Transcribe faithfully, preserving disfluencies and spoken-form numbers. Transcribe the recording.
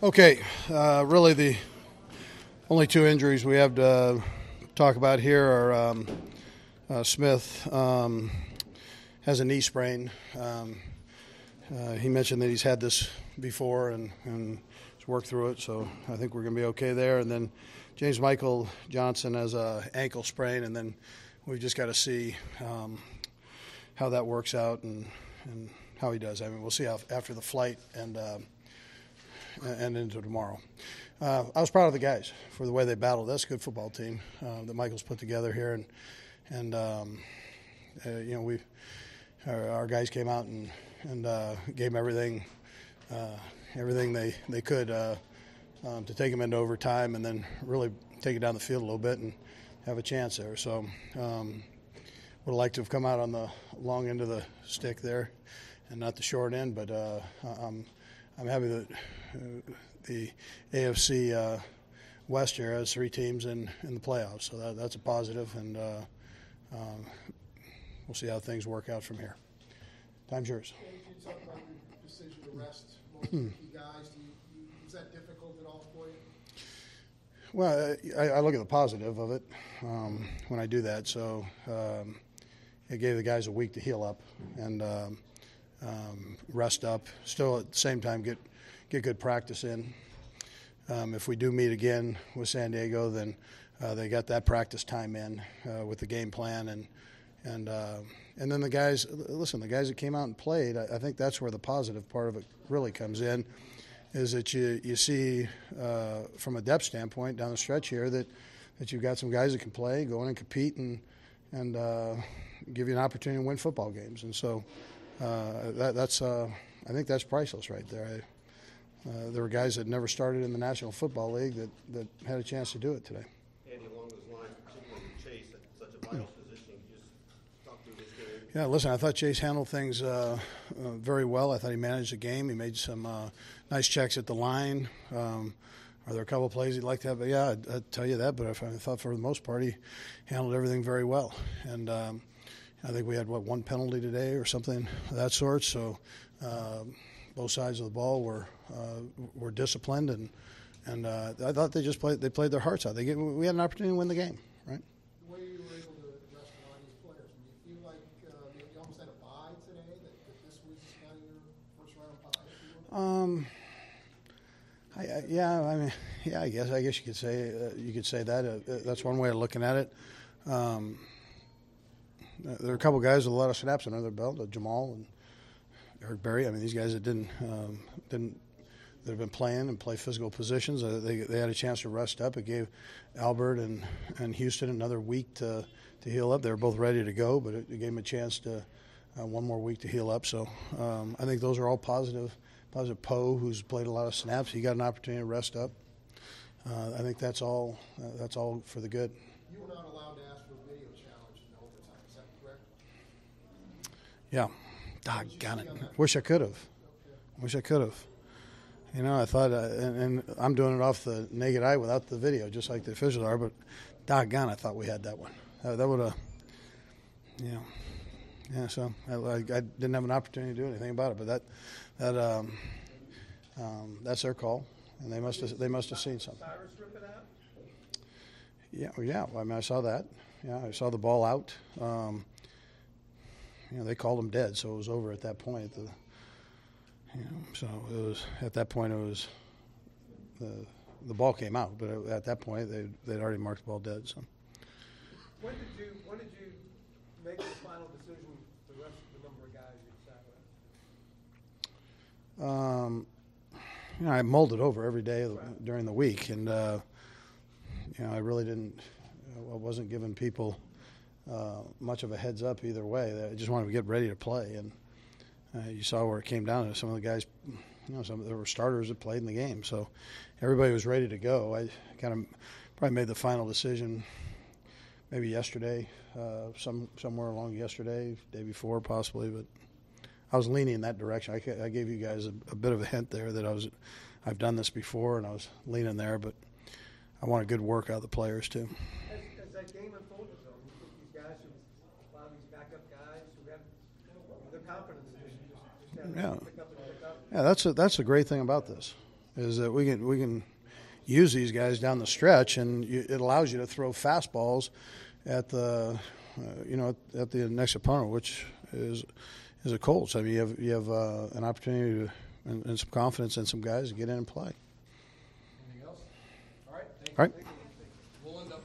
Okay, uh, really the only two injuries we have to talk about here are um, uh, Smith um, has a knee sprain. Um, uh, he mentioned that he's had this before and, and has worked through it, so I think we're going to be okay there. And then James Michael Johnson has a ankle sprain, and then we've just got to see um, how that works out and, and how he does. I mean, we'll see how, after the flight and uh, and into tomorrow. Uh, I was proud of the guys for the way they battled. That's a good football team uh, that Michael's put together here, and and um, uh, you know we our, our guys came out and and uh, gave them everything uh, everything they they could uh, um, to take them into overtime and then really take it down the field a little bit and have a chance there. So um, would have liked to have come out on the long end of the stick there and not the short end, but uh, I'm I'm happy that uh, the A F C uh, West here has three teams in, in the playoffs, so that, that's a positive, and uh, um, we'll see how things work out from here. Time's yours. Can you talk about your decision to rest most of the key guys? Do you, is that difficult at all for you? Well, I, I look at the positive of it um, when I do that. So um, it gave the guys a week to heal up and um, um, rest up. Still, at the same time, get get good practice in. Um, if we do meet again with San Diego, then uh, they got that practice time in uh, with the game plan, and and uh, and then the guys. Listen, the guys that came out and played. I, I think that's where the positive part of it really comes in. Is that you you see uh, from a depth standpoint down the stretch here that, that you've got some guys that can play, go in and compete, and and uh, give you an opportunity to win football games. And so uh, that, that's uh, I think that's priceless right there. I, uh, there were guys that never started in the National Football League that, that had a chance to do it today. Andy, along those lines, particularly with Chase at such a vital position, you just talk through this game. Yeah, listen, I thought Chase handled things uh, uh, very well. I thought he managed the game. He made some uh, nice checks at the line. Um, are there a couple of plays he'd like to have? But yeah, I'd, I'd tell you that. But I thought for the most part he handled everything very well. And um, I think we had, what, one penalty today or something of that sort. So uh, both sides of the ball were uh, were disciplined. And, and uh, I thought they just played, they played their hearts out. They get, we had an opportunity to win the game, right? The way you were able to address a lot of these players, do you feel like uh, you almost had a bye today, that, that this was kind of your first round bye? Um, I, I, yeah, I mean, yeah, I guess I guess you could say uh, you could say that. Uh, that's one way of looking at it. Um, there are a couple guys with a lot of snaps under their belt, uh, Jamal and Eric Berry. I mean, these guys that didn't um, didn't that have been playing and play physical positions. Uh, they they had a chance to rest up. It gave Albert and, and Houston another week to to heal up. They were both ready to go, but it, it gave them a chance to uh, one more week to heal up. So um, I think those are all positive. Positive. Poe, who's played a lot of snaps, he got an opportunity to rest up. Uh, I think that's all. Uh, that's all for the good. You were not allowed to ask for a video challenge in overtime. Is that correct? Yeah. Doggone it. Wish I could have. Okay. Wish I could have. You know, I thought, uh, and, and I'm doing it off the naked eye without the video, just like the officials are. But doggone, I thought we had that one. Uh, that would have. You know. Yeah. So I, I, I didn't have an opportunity to do anything about it, but that. That um, um, that's their call, and they must have they must have seen something. Cyrus rip it out? Yeah, well, yeah. I mean, I saw that. Yeah, I saw the ball out. Um, you know, they called him dead, so it was over at that point. The, you know, so it was at that point it was the the ball came out, but at that point they they'd already marked the ball dead. So. When did you when did you make the final decision to rest the number of guys you sat with? Um, you know, I mulled it over every day during the week, and uh, you know, I really didn't. I wasn't giving people uh, much of a heads up either way. I just wanted to get ready to play, and uh, you saw where it came down to. Some of the guys, you know, some there were starters that played in the game, so everybody was ready to go. I kind of probably made the final decision maybe yesterday, uh, some somewhere along yesterday, day before possibly, but. I was leaning in that direction. I, I gave you guys a, a bit of a hint there that I was, I've done this before, and I was leaning there. But I want a good work out of the players too. As, as that game unfolded, though, you think these guys, who, a lot of these backup guys who have their confidence, just, just have Yeah. to pick up and pick up. Yeah, that's a, that's the great thing about this. is that we can we can use these guys down the stretch, and you, it allows you to throw fastballs at the uh, you know at, at the next opponent, which is is a Colts. I mean, you have you have uh, an opportunity to, and, and some confidence in some guys to get in and play. Anything else? All right, thank you. All right. Thank you.